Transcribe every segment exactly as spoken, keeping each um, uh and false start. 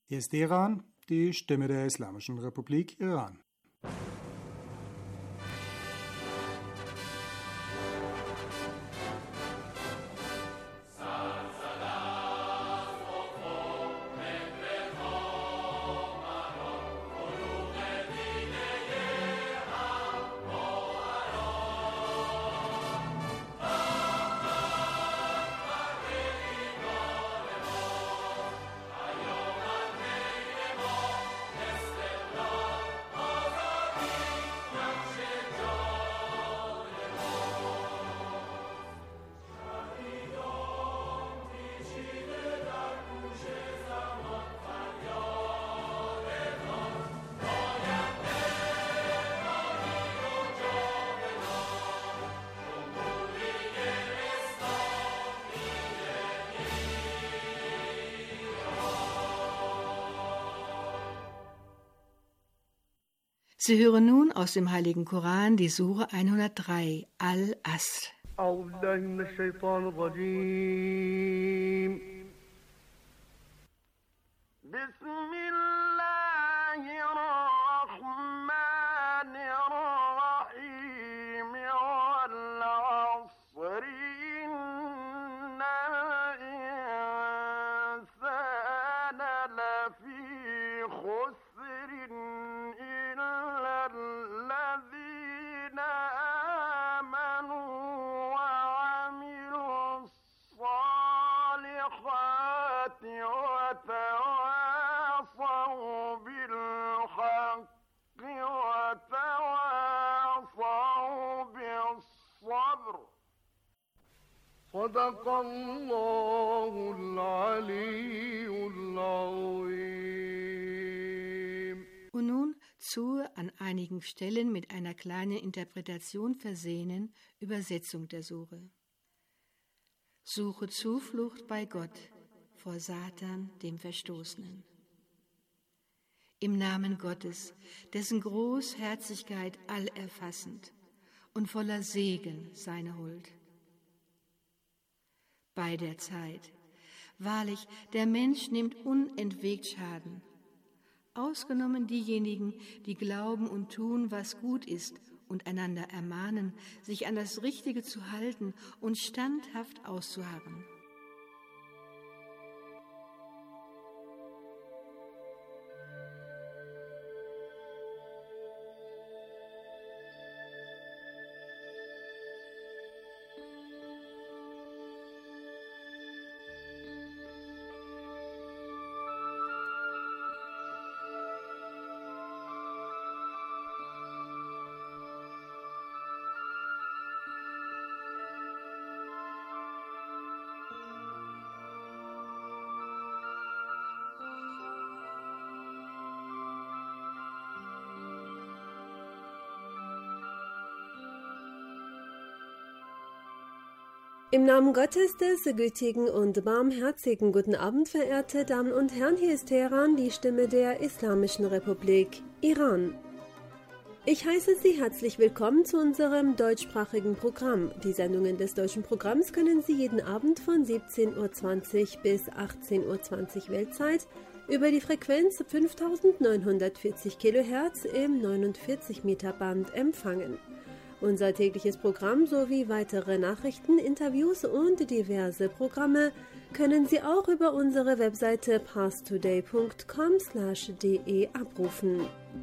Hier ist Teheran, die Stimme der Islamischen Republik Iran. Sie hören nun aus dem Heiligen Koran die Sure hundertdrei, Al-Asr. صدق الله العلي العظيم. Und nun zur an einigen Stellen mit einer kleinen Interpretation versehenen Übersetzung der Sure. Suche Zuflucht bei Gott vor Satan, dem Verstoßenen. Im Namen Gottes, dessen Großherzigkeit allerfassend und voller Segen seine Huld. Bei der Zeit, wahrlich, der Mensch nimmt unentwegt Schaden, ausgenommen diejenigen, die glauben und tun, was gut ist und einander ermahnen, sich an das Richtige zu halten und standhaft auszuharren. Im Namen Gottes des gütigen und barmherzigen guten Abend, verehrte Damen und Herren, hier ist Teheran, die Stimme der Islamischen Republik Iran. Ich heiße Sie herzlich willkommen zu unserem deutschsprachigen Programm. Die Sendungen des deutschen Programms können Sie jeden Abend von siebzehn Uhr zwanzig bis achtzehn Uhr zwanzig Weltzeit über die Frequenz fünftausendneunhundertvierzig Kilohertz im neunundvierzig Meter Band empfangen. Unser tägliches Programm sowie weitere Nachrichten, Interviews und diverse Programme können Sie auch über unsere Webseite parstoday punkt com slash de abrufen.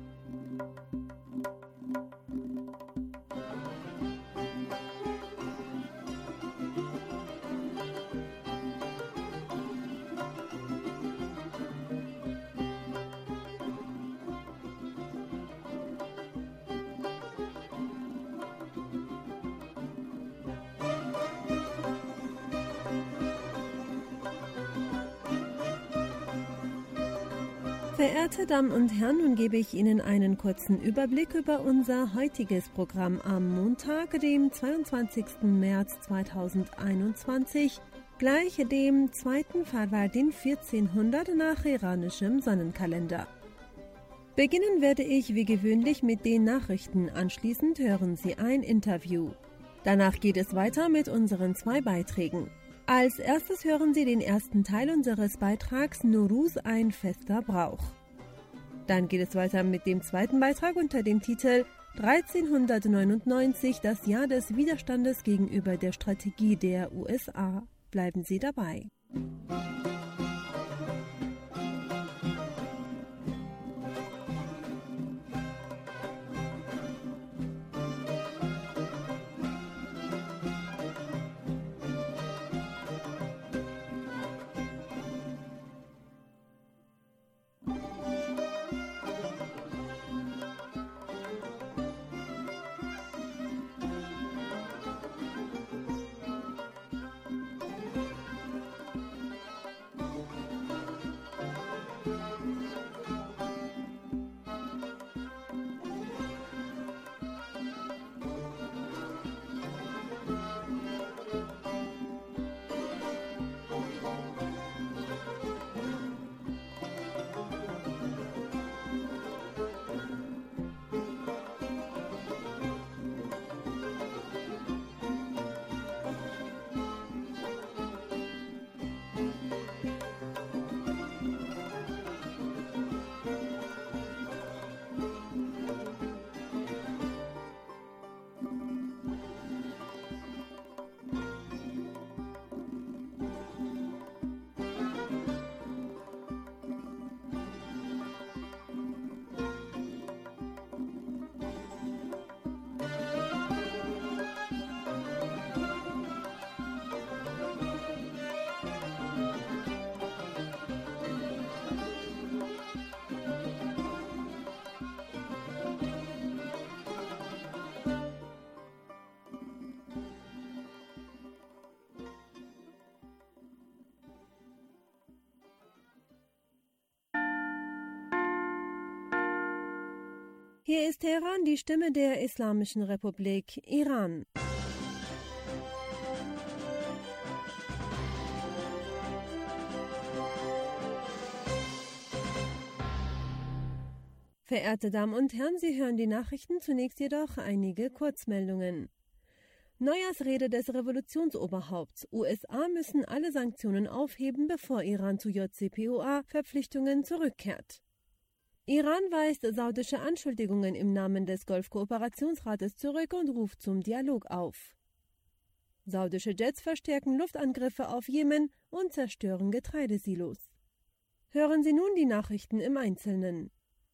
Verehrte Damen und Herren, nun gebe ich Ihnen einen kurzen Überblick über unser heutiges Programm am Montag, dem zweiundzwanzigsten März zweitausendeinundzwanzig, gleich dem zweiten Farvardin vierzehnhundert nach iranischem Sonnenkalender. Beginnen werde ich wie gewöhnlich mit den Nachrichten, anschließend hören Sie ein Interview. Danach geht es weiter mit unseren zwei Beiträgen. Als erstes hören Sie den ersten Teil unseres Beitrags Nowruz, ein fester Brauch. Dann geht es weiter mit dem zweiten Beitrag unter dem Titel dreizehnhundertneunundneunzig, das Jahr des Widerstandes gegenüber der Strategie der U S A. Bleiben Sie dabei. Hier ist Teheran, die Stimme der Islamischen Republik Iran. Verehrte Damen und Herren, Sie hören die Nachrichten, zunächst jedoch einige Kurzmeldungen. Neujahrsrede des Revolutionsoberhaupts. U S A müssen alle Sanktionen aufheben, bevor Iran zu J C P O A-Verpflichtungen zurückkehrt. Iran weist saudische Anschuldigungen im Namen des Golfkooperationsrates zurück und ruft zum Dialog auf. Saudische Jets verstärken Luftangriffe auf Jemen und zerstören Getreidesilos. Hören Sie nun die Nachrichten im Einzelnen.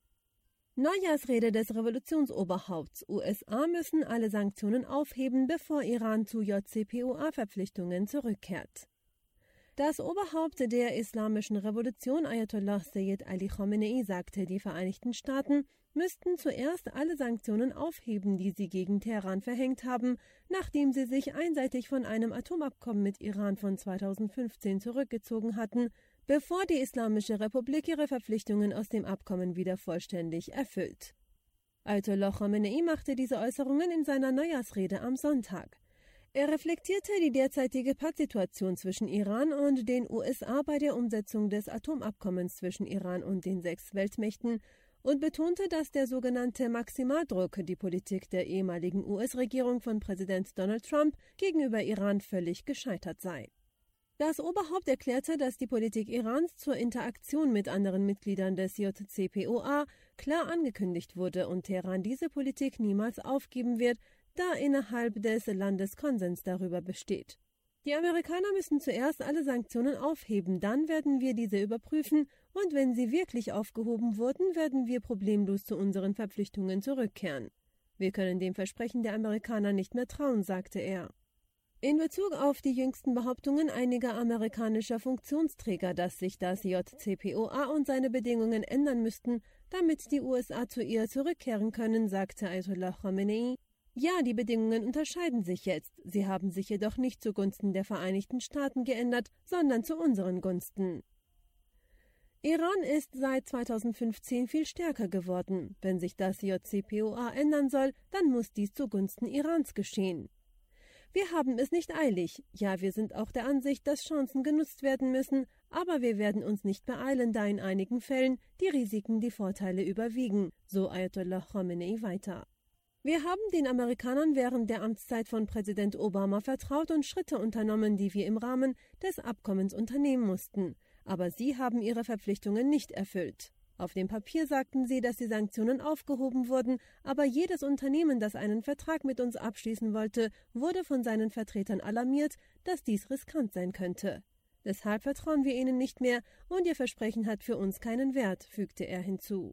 Neujahrsrede des Revolutionsoberhaupts. U S A müssen alle Sanktionen aufheben, bevor Iran zu J C P O A-Verpflichtungen zurückkehrt. Das Oberhaupt der Islamischen Revolution, Ayatollah Sayyid Ali Khamenei, sagte, die Vereinigten Staaten müssten zuerst alle Sanktionen aufheben, die sie gegen Teheran verhängt haben, nachdem sie sich einseitig von einem Atomabkommen mit Iran von zweitausendfünfzehn zurückgezogen hatten, bevor die Islamische Republik ihre Verpflichtungen aus dem Abkommen wieder vollständig erfüllt. Ayatollah Khamenei machte diese Äußerungen in seiner Neujahrsrede am Sonntag. Er reflektierte die derzeitige Pattsituation zwischen Iran und den U S A bei der Umsetzung des Atomabkommens zwischen Iran und den sechs Weltmächten und betonte, dass der sogenannte Maximaldruck, die Politik der ehemaligen U S-Regierung von Präsident Donald Trump gegenüber Iran, völlig gescheitert sei. Das Oberhaupt erklärte, dass die Politik Irans zur Interaktion mit anderen Mitgliedern des J C P O A klar angekündigt wurde und Teheran diese Politik niemals aufgeben wird, da innerhalb des Landes Konsens darüber besteht. Die Amerikaner müssen zuerst alle Sanktionen aufheben, dann werden wir diese überprüfen und wenn sie wirklich aufgehoben wurden, werden wir problemlos zu unseren Verpflichtungen zurückkehren. Wir können dem Versprechen der Amerikaner nicht mehr trauen, sagte er. In Bezug auf die jüngsten Behauptungen einiger amerikanischer Funktionsträger, dass sich das J C P O A und seine Bedingungen ändern müssten, damit die U S A zu ihr zurückkehren können, sagte Ayatollah Khamenei: Ja, die Bedingungen unterscheiden sich jetzt. Sie haben sich jedoch nicht zugunsten der Vereinigten Staaten geändert, sondern zu unseren Gunsten. Iran ist seit zweitausendfünfzehn viel stärker geworden. Wenn sich das J C P O A ändern soll, dann muss dies zugunsten Irans geschehen. Wir haben es nicht eilig. Ja, wir sind auch der Ansicht, dass Chancen genutzt werden müssen, aber wir werden uns nicht beeilen, da in einigen Fällen die Risiken die Vorteile überwiegen, so Ayatollah Khamenei weiter. Wir haben den Amerikanern während der Amtszeit von Präsident Obama vertraut und Schritte unternommen, die wir im Rahmen des Abkommens unternehmen mussten. Aber sie haben ihre Verpflichtungen nicht erfüllt. Auf dem Papier sagten sie, dass die Sanktionen aufgehoben wurden, aber jedes Unternehmen, das einen Vertrag mit uns abschließen wollte, wurde von seinen Vertretern alarmiert, dass dies riskant sein könnte. Deshalb vertrauen wir ihnen nicht mehr und ihr Versprechen hat für uns keinen Wert, fügte er hinzu.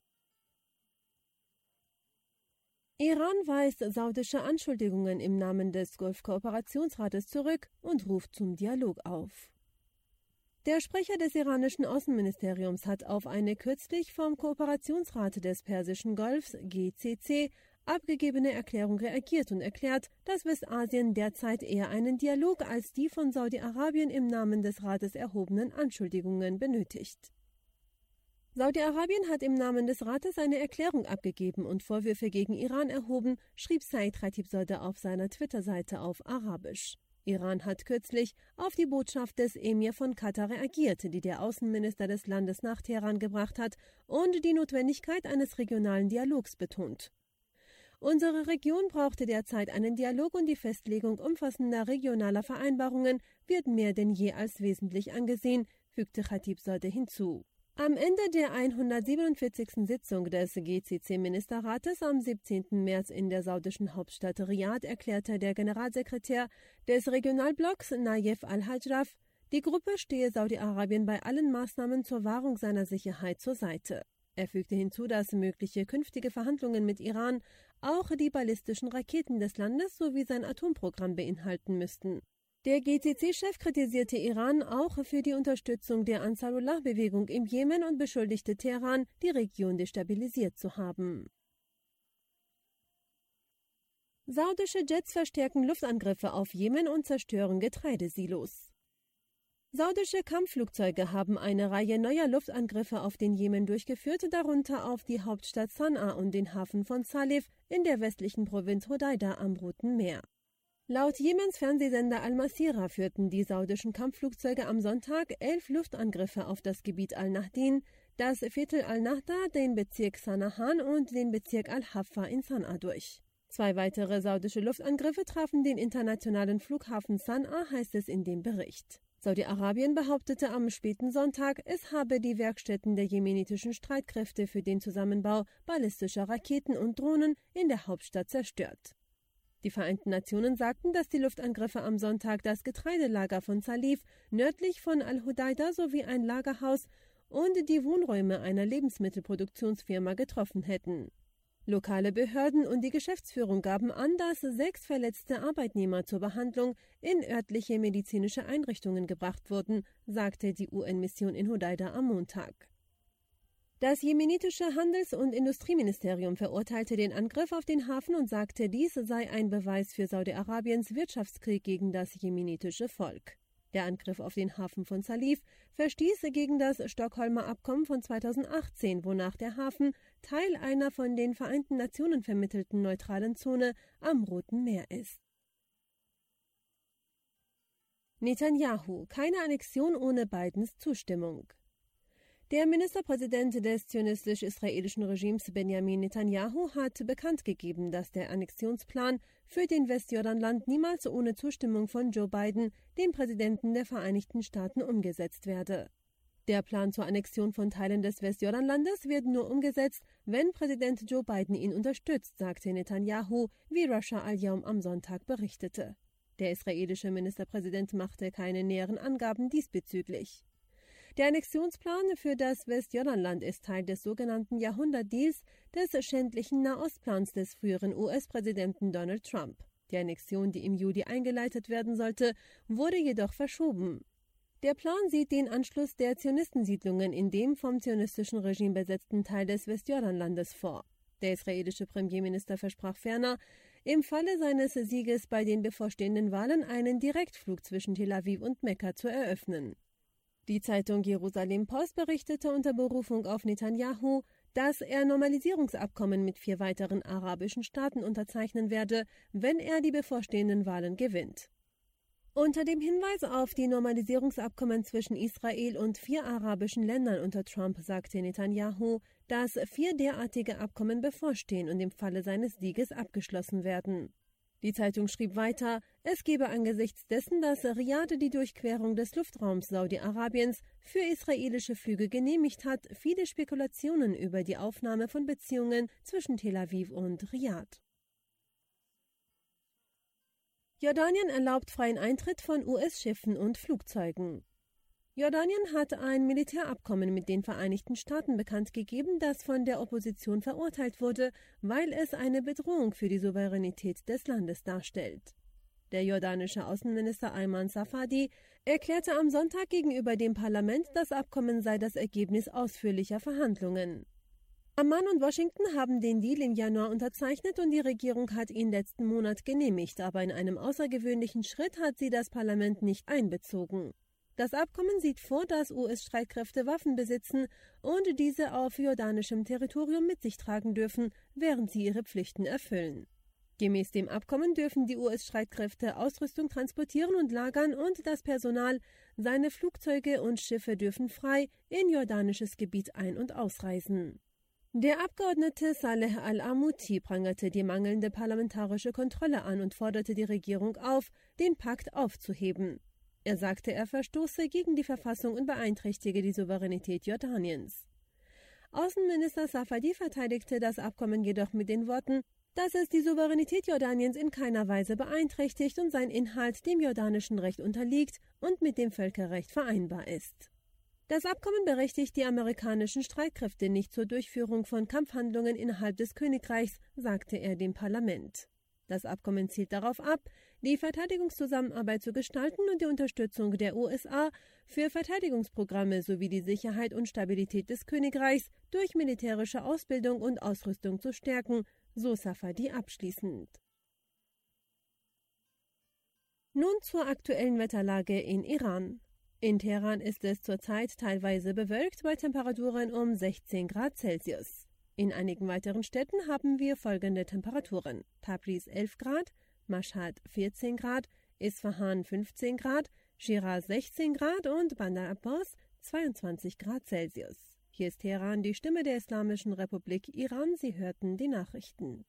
Iran weist saudische Anschuldigungen im Namen des Golfkooperationsrates zurück und ruft zum Dialog auf. Der Sprecher des iranischen Außenministeriums hat auf eine kürzlich vom Kooperationsrat des Persischen Golfs G C C abgegebene Erklärung reagiert und erklärt, dass Westasien derzeit eher einen Dialog als die von Saudi-Arabien im Namen des Rates erhobenen Anschuldigungen benötigt. Saudi-Arabien hat im Namen des Rates eine Erklärung abgegeben und Vorwürfe gegen Iran erhoben, schrieb Said Khatibzadeh auf seiner Twitter-Seite auf Arabisch. Iran hat kürzlich auf die Botschaft des Emir von Katar reagiert, die der Außenminister des Landes nach Teheran gebracht hat und die Notwendigkeit eines regionalen Dialogs betont. Unsere Region brauchte derzeit einen Dialog und die Festlegung umfassender regionaler Vereinbarungen wird mehr denn je als wesentlich angesehen, fügte Khatibzadeh hinzu. Am Ende der hundertsiebenundvierzigsten Sitzung des G C C-Ministerrates am siebzehnten März in der saudischen Hauptstadt Riyadh erklärte der Generalsekretär des Regionalblocks Nayef al-Hajraf, die Gruppe stehe Saudi-Arabien bei allen Maßnahmen zur Wahrung seiner Sicherheit zur Seite. Er fügte hinzu, dass mögliche künftige Verhandlungen mit Iran auch die ballistischen Raketen des Landes sowie sein Atomprogramm beinhalten müssten. Der G C C-Chef kritisierte Iran auch für die Unterstützung der Ansarullah-Bewegung im Jemen und beschuldigte Teheran, die Region destabilisiert zu haben. Saudische Jets verstärken Luftangriffe auf Jemen und zerstören Getreidesilos. Saudische Kampfflugzeuge haben eine Reihe neuer Luftangriffe auf den Jemen durchgeführt, darunter auf die Hauptstadt Sanaa und den Hafen von Salif in der westlichen Provinz Hodeida am Roten Meer. Laut Jemens Fernsehsender Al-Masira führten die saudischen Kampfflugzeuge am Sonntag elf Luftangriffe auf das Gebiet Al-Nahdin, das Viertel Al-Nahda, den Bezirk Sanahan und den Bezirk Al-Haffa in Sanaa durch. Zwei weitere saudische Luftangriffe trafen den internationalen Flughafen Sanaa, heißt es in dem Bericht. Saudi-Arabien behauptete am späten Sonntag, es habe die Werkstätten der jemenitischen Streitkräfte für den Zusammenbau ballistischer Raketen und Drohnen in der Hauptstadt zerstört. Die Vereinten Nationen sagten, dass die Luftangriffe am Sonntag das Getreidelager von Salif nördlich von Al-Hodeida sowie ein Lagerhaus und die Wohnräume einer Lebensmittelproduktionsfirma getroffen hätten. Lokale Behörden und die Geschäftsführung gaben an, dass sechs verletzte Arbeitnehmer zur Behandlung in örtliche medizinische Einrichtungen gebracht wurden, sagte die U N-Mission in Hodeida am Montag. Das jemenitische Handels- und Industrieministerium verurteilte den Angriff auf den Hafen und sagte, dies sei ein Beweis für Saudi-Arabiens Wirtschaftskrieg gegen das jemenitische Volk. Der Angriff auf den Hafen von Salif verstieß gegen das Stockholmer Abkommen von zweitausendachtzehn, wonach der Hafen Teil einer von den Vereinten Nationen vermittelten neutralen Zone am Roten Meer ist. Netanyahu: Keine Annexion ohne Bidens Zustimmung. Der Ministerpräsident des zionistisch-israelischen Regimes Benjamin Netanyahu hat bekannt gegeben, dass der Annexionsplan für den Westjordanland niemals ohne Zustimmung von Joe Biden, dem Präsidenten der Vereinigten Staaten, umgesetzt werde. Der Plan zur Annexion von Teilen des Westjordanlandes wird nur umgesetzt, wenn Präsident Joe Biden ihn unterstützt, sagte Netanyahu, wie Russia Al-Yawm am Sonntag berichtete. Der israelische Ministerpräsident machte keine näheren Angaben diesbezüglich. Der Annexionsplan für das Westjordanland ist Teil des sogenannten Jahrhundertdeals, des schändlichen Nahostplans des früheren U S-Präsidenten Donald Trump. Die Annexion, die im Juli eingeleitet werden sollte, wurde jedoch verschoben. Der Plan sieht den Anschluss der Zionistensiedlungen in dem vom zionistischen Regime besetzten Teil des Westjordanlandes vor. Der israelische Premierminister versprach ferner, im Falle seines Sieges bei den bevorstehenden Wahlen einen Direktflug zwischen Tel Aviv und Mekka zu eröffnen. Die Zeitung Jerusalem Post berichtete unter Berufung auf Netanyahu, dass er Normalisierungsabkommen mit vier weiteren arabischen Staaten unterzeichnen werde, wenn er die bevorstehenden Wahlen gewinnt. Unter dem Hinweis auf die Normalisierungsabkommen zwischen Israel und vier arabischen Ländern unter Trump sagte Netanyahu, dass vier derartige Abkommen bevorstehen und im Falle seines Sieges abgeschlossen werden. Die Zeitung schrieb weiter, es gebe angesichts dessen, dass Riad die Durchquerung des Luftraums Saudi-Arabiens für israelische Flüge genehmigt hat, viele Spekulationen über die Aufnahme von Beziehungen zwischen Tel Aviv und Riad. Jordanien erlaubt freien Eintritt von U S-Schiffen und Flugzeugen. Jordanien hat ein Militärabkommen mit den Vereinigten Staaten bekannt gegeben, das von der Opposition verurteilt wurde, weil es eine Bedrohung für die Souveränität des Landes darstellt. Der jordanische Außenminister Ayman Safadi erklärte am Sonntag gegenüber dem Parlament, das Abkommen sei das Ergebnis ausführlicher Verhandlungen. Amman und Washington haben den Deal im Januar unterzeichnet und die Regierung hat ihn letzten Monat genehmigt, aber in einem außergewöhnlichen Schritt hat sie das Parlament nicht einbezogen. Das Abkommen sieht vor, dass U S-Streitkräfte Waffen besitzen und diese auf jordanischem Territorium mit sich tragen dürfen, während sie ihre Pflichten erfüllen. Gemäß dem Abkommen dürfen die U S-Streitkräfte Ausrüstung transportieren und lagern und das Personal, seine Flugzeuge und Schiffe dürfen frei in jordanisches Gebiet ein- und ausreisen. Der Abgeordnete Saleh Al-Amouti prangerte die mangelnde parlamentarische Kontrolle an und forderte die Regierung auf, den Pakt aufzuheben. Er sagte, er verstoße gegen die Verfassung und beeinträchtige die Souveränität Jordaniens. Außenminister Safadi verteidigte das Abkommen jedoch mit den Worten, dass es die Souveränität Jordaniens in keiner Weise beeinträchtigt und sein Inhalt dem jordanischen Recht unterliegt und mit dem Völkerrecht vereinbar ist. Das Abkommen berechtigt die amerikanischen Streitkräfte nicht zur Durchführung von Kampfhandlungen innerhalb des Königreichs, sagte er dem Parlament. Das Abkommen zielt darauf ab, die Verteidigungszusammenarbeit zu gestalten und die Unterstützung der U S A für Verteidigungsprogramme sowie die Sicherheit und Stabilität des Königreichs durch militärische Ausbildung und Ausrüstung zu stärken, so Safadi abschließend. Nun zur aktuellen Wetterlage in Iran. In Teheran ist es zurzeit teilweise bewölkt bei Temperaturen um sechzehn Grad Celsius. In einigen weiteren Städten haben wir folgende Temperaturen: Tabriz elf Grad, Mashhad vierzehn Grad, Isfahan fünfzehn Grad, Shiraz sechzehn Grad und Bandar Abbas zweiundzwanzig Grad Celsius. Hier ist Teheran, die Stimme der Islamischen Republik Iran. Sie hörten die Nachrichten.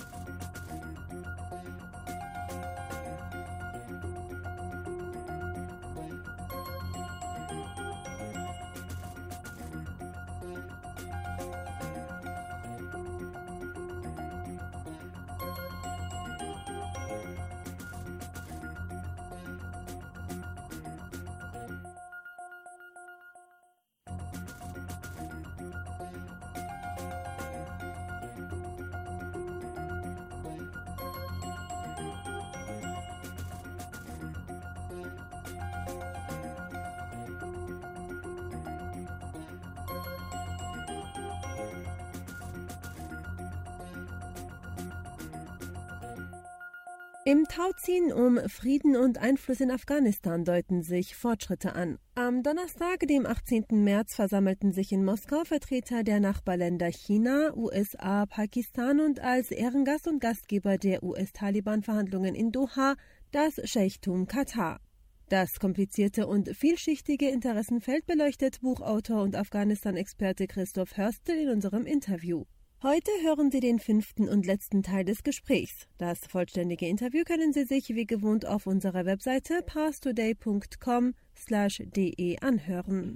Im Tauziehen um Frieden und Einfluss in Afghanistan deuten sich Fortschritte an. Am Donnerstag, dem achtzehnten März, versammelten sich in Moskau Vertreter der Nachbarländer China, U S A, Pakistan und als Ehrengast und Gastgeber der U S-Taliban-Verhandlungen in Doha das Scheichtum Katar. Das komplizierte und vielschichtige Interessenfeld beleuchtet Buchautor und Afghanistan-Experte Christoph Hörstel in unserem Interview. Heute hören Sie den fünften und letzten Teil des Gesprächs. Das vollständige Interview können Sie sich wie gewohnt auf unserer Webseite parstoday punkt com slash de anhören.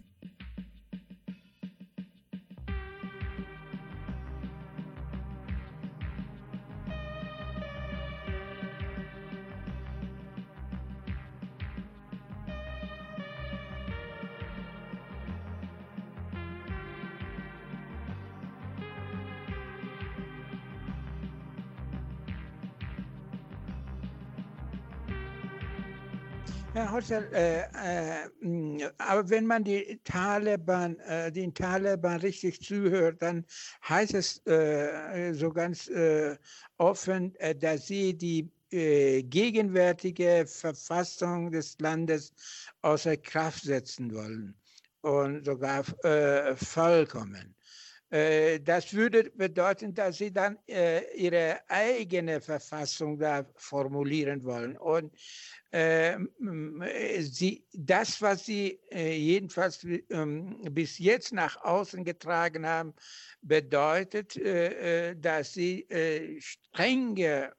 Herr Holzer, äh, äh, aber wenn man die Taliban, äh, den Taliban richtig zuhört, dann heißt es äh, so ganz äh, offen, äh, dass sie die äh, gegenwärtige Verfassung des Landes außer Kraft setzen wollen und sogar äh, vollkommen. Äh, das würde bedeuten, dass sie dann äh, ihre eigene Verfassung da formulieren wollen. Und äh, sie, das, was sie äh, jedenfalls ähm, bis jetzt nach außen getragen haben, bedeutet, äh, dass sie äh, strenge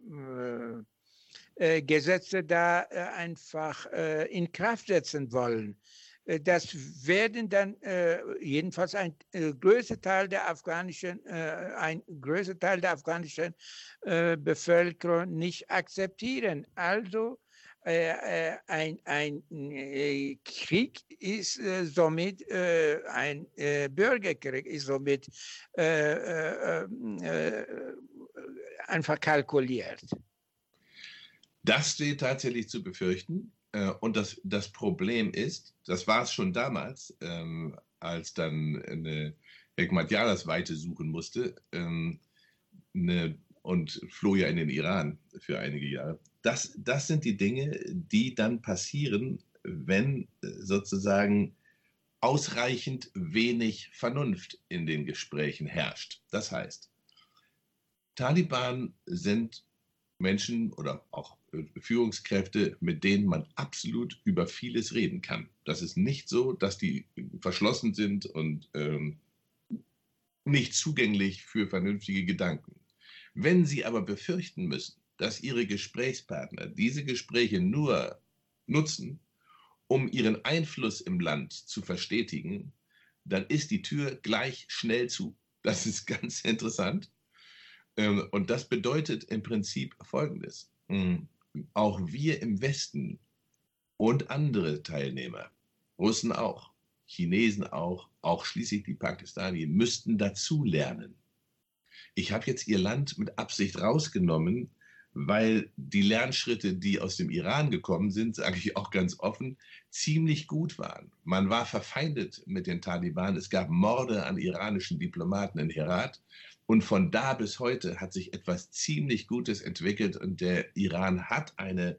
äh, Gesetze da äh, einfach äh, in Kraft setzen wollen. Das werden dann äh, jedenfalls ein äh, größer Teil der afghanischen, äh, ein größer Teil der afghanischen äh, Bevölkerung nicht akzeptieren. Also äh, ein, ein äh, Krieg ist äh, somit äh, ein äh, Bürgerkrieg, ist somit äh, äh, äh, einfach kalkuliert. Das steht tatsächlich zu befürchten. Und das, das Problem ist, das war es schon damals, ähm, als dann eine Hekmatyalas Weite suchen musste ähm, eine, und floh ja in den Iran für einige Jahre. Das, das sind die Dinge, die dann passieren, wenn sozusagen ausreichend wenig Vernunft in den Gesprächen herrscht. Das heißt, Taliban sind Menschen oder auch Führungskräfte, mit denen man absolut über vieles reden kann. Das ist nicht so, dass die verschlossen sind und ähm, nicht zugänglich für vernünftige Gedanken. Wenn sie aber befürchten müssen, dass ihre Gesprächspartner diese Gespräche nur nutzen, um ihren Einfluss im Land zu verstetigen, dann ist die Tür gleich schnell zu. Das ist ganz interessant. Ähm, und das bedeutet im Prinzip Folgendes. Auch wir im Westen und andere Teilnehmer, Russen auch, Chinesen auch, auch schließlich die Pakistanier, müssten dazulernen. Ich habe jetzt ihr Land mit Absicht rausgenommen, weil die Lernschritte, die aus dem Iran gekommen sind, sage ich auch ganz offen, ziemlich gut waren. Man war verfeindet mit den Taliban. Es gab Morde an iranischen Diplomaten in Herat. Und von da bis heute hat sich etwas ziemlich Gutes entwickelt und der Iran hat eine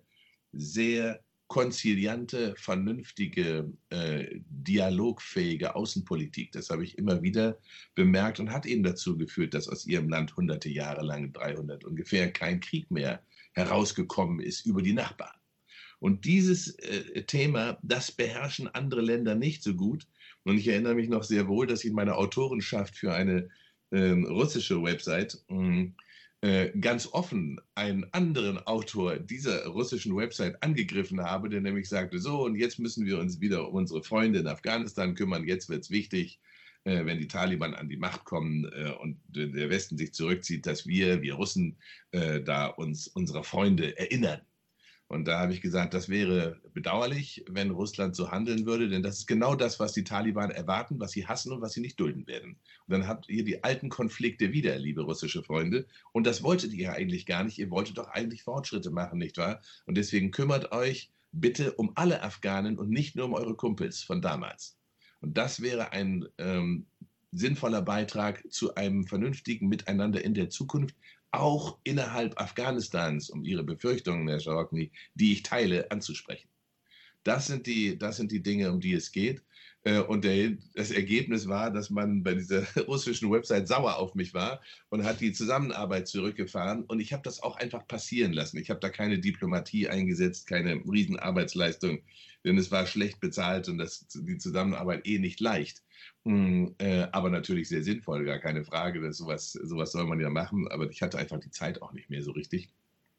sehr konziliante, vernünftige, äh, dialogfähige Außenpolitik. Das habe ich immer wieder bemerkt und hat eben dazu geführt, dass aus ihrem Land hunderte Jahre lang, dreihundert ungefähr, kein Krieg mehr herausgekommen ist über die Nachbarn. Und dieses äh, Thema, das beherrschen andere Länder nicht so gut. Und ich erinnere mich noch sehr wohl, dass ich in meiner Autorenschaft für eine äh, russische Website mh, äh, ganz offen einen anderen Autor dieser russischen Website angegriffen habe, der nämlich sagte, so und jetzt müssen wir uns wieder um unsere Freunde in Afghanistan kümmern, jetzt wird es wichtig, äh, wenn die Taliban an die Macht kommen äh, und der Westen sich zurückzieht, dass wir, wir Russen, äh, da uns unserer Freunde erinnern. Und da habe ich gesagt, das wäre bedauerlich, wenn Russland so handeln würde, denn das ist genau das, was die Taliban erwarten, was sie hassen und was sie nicht dulden werden. Und dann habt ihr die alten Konflikte wieder, liebe russische Freunde. Und das wolltet ihr ja eigentlich gar nicht. Ihr wolltet doch eigentlich Fortschritte machen, nicht wahr? Und deswegen kümmert euch bitte um alle Afghanen und nicht nur um eure Kumpels von damals. Und das wäre ein ähm, sinnvoller Beitrag zu einem vernünftigen Miteinander in der Zukunft, auch innerhalb Afghanistans, um Ihre Befürchtungen, Herr Shawakni, die ich teile, anzusprechen. Das sind die, das sind die Dinge, um die es geht. Und der, das Ergebnis war, dass man bei dieser russischen Website sauer auf mich war und hat die Zusammenarbeit zurückgefahren. Und ich habe das auch einfach passieren lassen. Ich habe da keine Diplomatie eingesetzt, keine Riesenarbeitsleistung, denn es war schlecht bezahlt und das, die Zusammenarbeit eh nicht leicht. Mm, äh, aber natürlich sehr sinnvoll, gar keine Frage. Dass sowas, sowas soll man ja machen, aber ich hatte einfach die Zeit auch nicht mehr so richtig.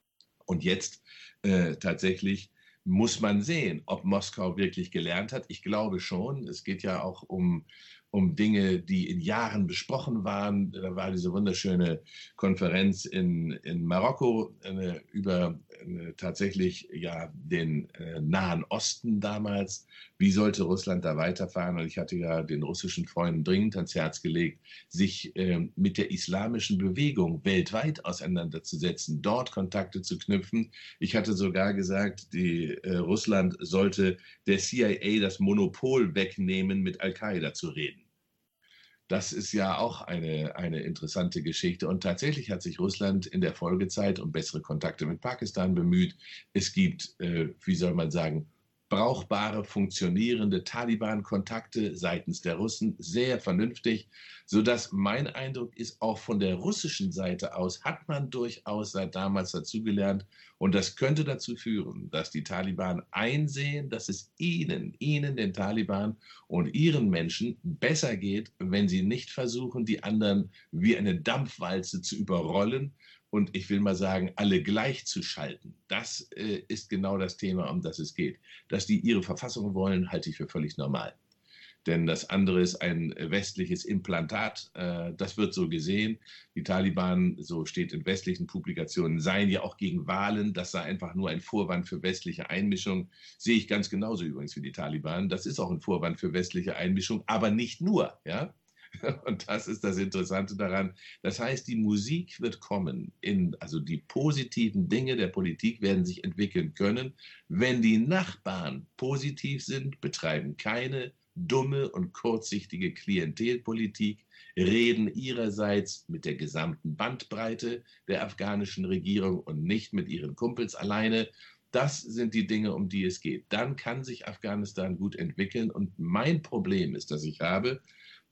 Und jetzt äh, tatsächlich muss man sehen, ob Moskau wirklich gelernt hat. Ich glaube schon. Es geht ja auch um, um Dinge, die in Jahren besprochen waren. Da war diese wunderschöne Konferenz in, in Marokko äh, über äh, tatsächlich ja, den äh, Nahen Osten damals. Wie sollte Russland da weiterfahren? Und ich hatte ja den russischen Freunden dringend ans Herz gelegt, sich äh, mit der islamischen Bewegung weltweit auseinanderzusetzen, dort Kontakte zu knüpfen. Ich hatte sogar gesagt, die, äh, Russland sollte der C I A das Monopol wegnehmen, mit Al-Qaida zu reden. Das ist ja auch eine, eine interessante Geschichte. Und tatsächlich hat sich Russland in der Folgezeit um bessere Kontakte mit Pakistan bemüht. Es gibt, äh, wie soll man sagen, brauchbare, funktionierende Taliban-Kontakte seitens der Russen, sehr vernünftig, sodass mein Eindruck ist, auch von der russischen Seite aus hat man durchaus seit damals dazugelernt. Und das könnte dazu führen, dass die Taliban einsehen, dass es ihnen, ihnen, den Taliban und ihren Menschen besser geht, wenn sie nicht versuchen, die anderen wie eine Dampfwalze zu überrollen, und ich will mal sagen, alle gleichzuschalten. Das äh, ist genau das Thema, um das es geht. Dass die ihre Verfassung wollen, halte ich für völlig normal. Denn das andere ist ein westliches Implantat. Äh, das wird so gesehen. Die Taliban, so steht in westlichen Publikationen, seien ja auch gegen Wahlen. Das sei einfach nur ein Vorwand für westliche Einmischung. Sehe ich ganz genauso übrigens wie die Taliban. Das ist auch ein Vorwand für westliche Einmischung, aber nicht nur, ja. Und das ist das Interessante daran. Das heißt, die Musik wird kommen, in, also die positiven Dinge der Politik werden sich entwickeln können, wenn die Nachbarn positiv sind, betreiben keine dumme und kurzsichtige Klientelpolitik, reden ihrerseits mit der gesamten Bandbreite der afghanischen Regierung und nicht mit ihren Kumpels alleine. Das sind die Dinge, um die es geht. Dann kann sich Afghanistan gut entwickeln. Und mein Problem ist, das ich habe,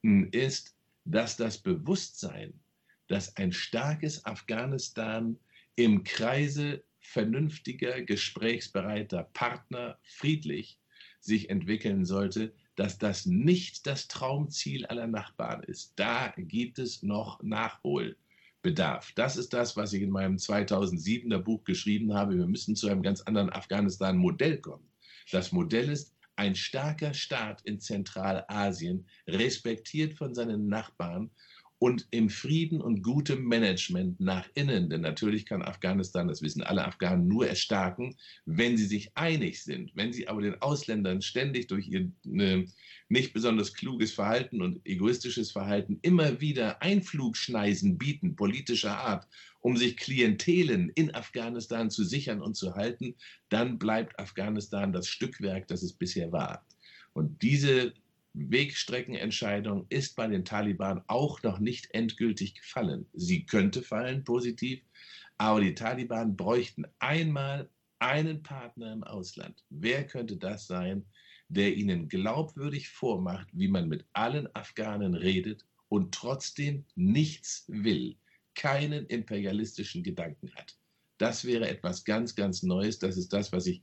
ist, dass das Bewusstsein, dass ein starkes Afghanistan im Kreise vernünftiger, gesprächsbereiter Partner friedlich sich entwickeln sollte, dass das nicht das Traumziel aller Nachbarn ist. Da gibt es noch Nachholbedarf. Das ist das, was ich in meinem zweitausendsiebener Buch geschrieben habe. Wir müssen zu einem ganz anderen Afghanistan-Modell kommen. Das Modell ist, ein starker Staat in Zentralasien, respektiert von seinen Nachbarn und im Frieden und gutem Management nach innen. Denn natürlich kann Afghanistan, das wissen alle Afghanen, nur erstarken, wenn sie sich einig sind. Wenn sie aber den Ausländern ständig durch ihr äh, nicht besonders kluges Verhalten und egoistisches Verhalten immer wieder Einflugschneisen bieten, politischer Art, um sich Klientelen in Afghanistan zu sichern und zu halten, dann bleibt Afghanistan das Stückwerk, das es bisher war. Und diese Wegstreckenentscheidung ist bei den Taliban auch noch nicht endgültig gefallen. Sie könnte fallen, positiv, aber die Taliban bräuchten einmal einen Partner im Ausland. Wer könnte das sein, der ihnen glaubwürdig vormacht, wie man mit allen Afghanen redet und trotzdem nichts will, keinen imperialistischen Gedanken hat? Das wäre etwas ganz, ganz Neues. Das ist das, was ich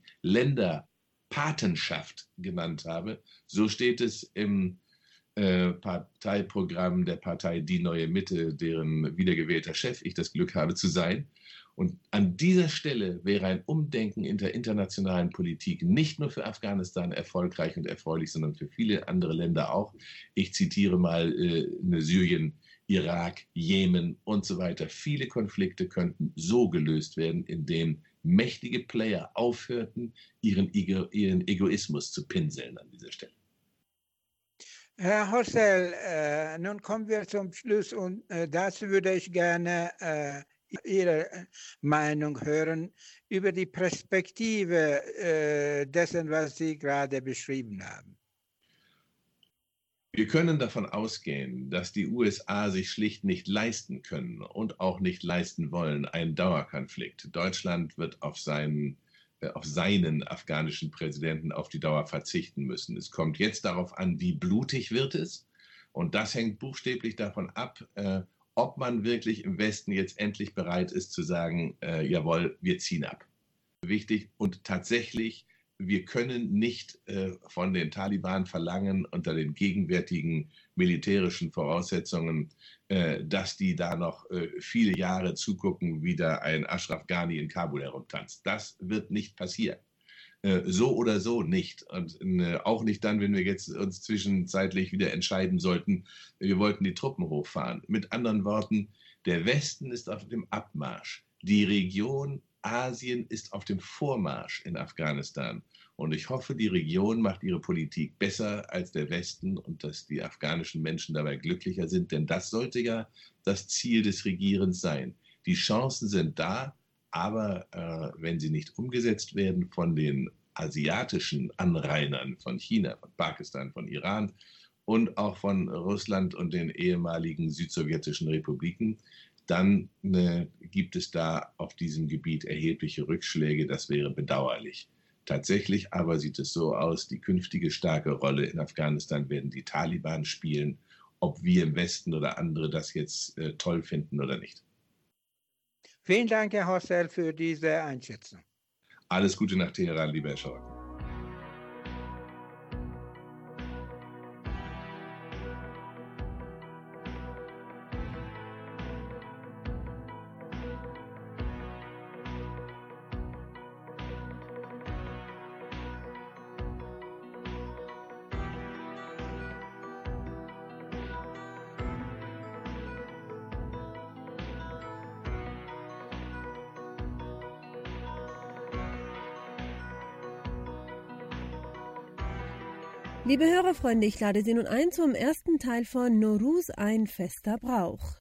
Länderpatenschaft genannt habe. So steht es im äh, Parteiprogramm der Partei Die Neue Mitte, deren wiedergewählter Chef ich das Glück habe zu sein. Und an dieser Stelle wäre ein Umdenken in der internationalen Politik nicht nur für Afghanistan erfolgreich und erfreulich, sondern für viele andere Länder auch. Ich zitiere mal äh, Syrien, Irak, Jemen und so weiter. Viele Konflikte könnten so gelöst werden, indem mächtige Player aufhörten, ihren, Ego, ihren Egoismus zu pinseln an dieser Stelle. Herr Horsell, äh, nun kommen wir zum Schluss und äh, dazu würde ich gerne äh, Ihre Meinung hören über die Perspektive äh, dessen, was Sie gerade beschrieben haben. Wir können davon ausgehen, dass die U S A sich schlicht nicht leisten können und auch nicht leisten wollen, einen Dauerkonflikt. Deutschland wird auf seinen, äh, auf seinen afghanischen Präsidenten auf die Dauer verzichten müssen. Es kommt jetzt darauf an, wie blutig wird es. Und das hängt buchstäblich davon ab, äh, ob man wirklich im Westen jetzt endlich bereit ist zu sagen, äh, jawohl, wir ziehen ab. Wichtig und tatsächlich, wir können nicht äh, von den Taliban verlangen, unter den gegenwärtigen militärischen Voraussetzungen, äh, dass die da noch äh, viele Jahre zugucken, wie da ein Ashraf Ghani in Kabul herumtanzt. Das wird nicht passieren. Äh, so oder so nicht. Und äh, auch nicht dann, wenn wir jetzt uns zwischenzeitlich wieder entscheiden sollten, wir wollten die Truppen hochfahren. Mit anderen Worten, der Westen ist auf dem Abmarsch. Die Region Asien ist auf dem Vormarsch in Afghanistan. Und ich hoffe, die Region macht ihre Politik besser als der Westen und dass die afghanischen Menschen dabei glücklicher sind. Denn das sollte ja das Ziel des Regierens sein. Die Chancen sind da, aber äh, wenn sie nicht umgesetzt werden von den asiatischen Anrainern von China, von Pakistan, von Iran und auch von Russland und den ehemaligen südsowjetischen Republiken, dann äh, gibt es da auf diesem Gebiet erhebliche Rückschläge. Das wäre bedauerlich. Tatsächlich aber sieht es so aus, die künftige starke Rolle in Afghanistan werden die Taliban spielen, ob wir im Westen oder andere das jetzt äh, toll finden oder nicht. Vielen Dank, Herr Hossel, für diese Einschätzung. Alles Gute nach Teheran, lieber Herr Schork. Liebe Hörerfreunde, ich lade Sie nun ein zum ersten Teil von Nowruz, ein fester Brauch.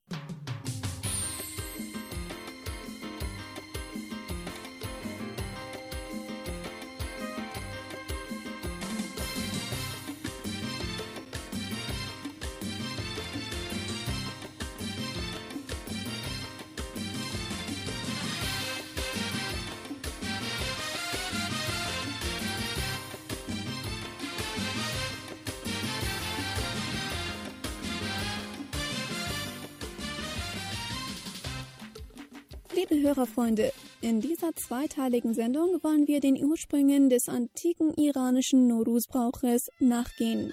Liebe Hörerfreunde, in dieser zweiteiligen Sendung wollen wir den Ursprüngen des antiken iranischen Nowruz-Brauches nachgehen.